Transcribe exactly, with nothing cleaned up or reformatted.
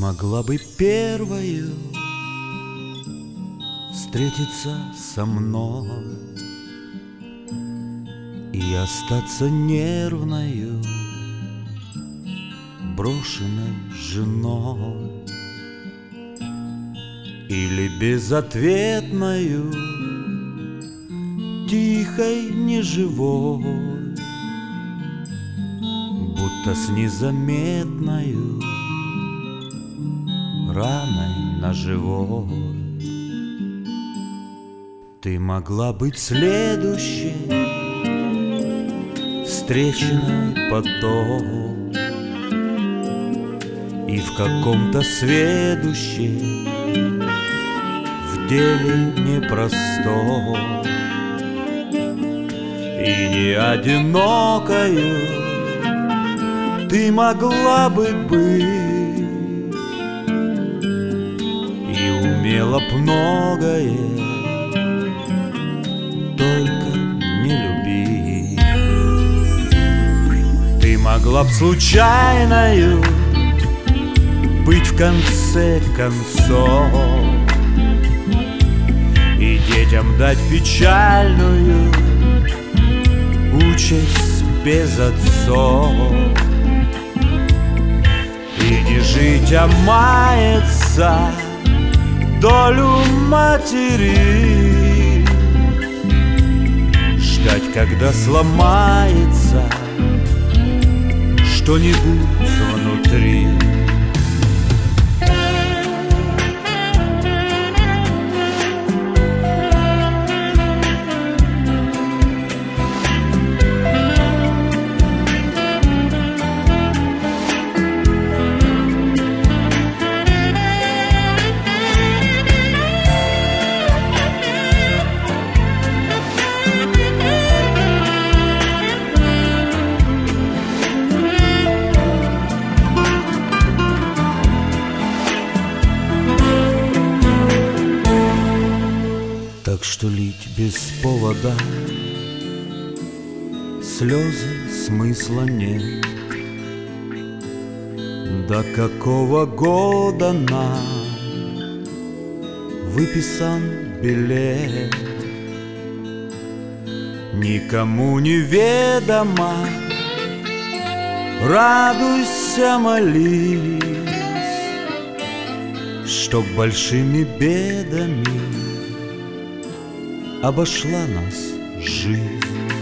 могла бы первою встретиться со мной и остаться нервною, брошенной женой, или безответною, тихой, неживой, будто с незаметною раной на живой. Ты могла быть следующей, встреченной потом, и в каком-то сведущей, в деле непростом, и не одинокою ты могла бы быть, и умела б многое, только не любить. Ты могла б случайною быть в конце концов и детям дать печальную участь без отцов, и не жить, а маяться долю матери, ждать, когда сломается что-нибудь внутри. Так что лить без повода слезы смысла нет. До какого года нам выписан билет, никому неведомо. Радуйся, молись, чтоб большими бедами обошла нас жизнь.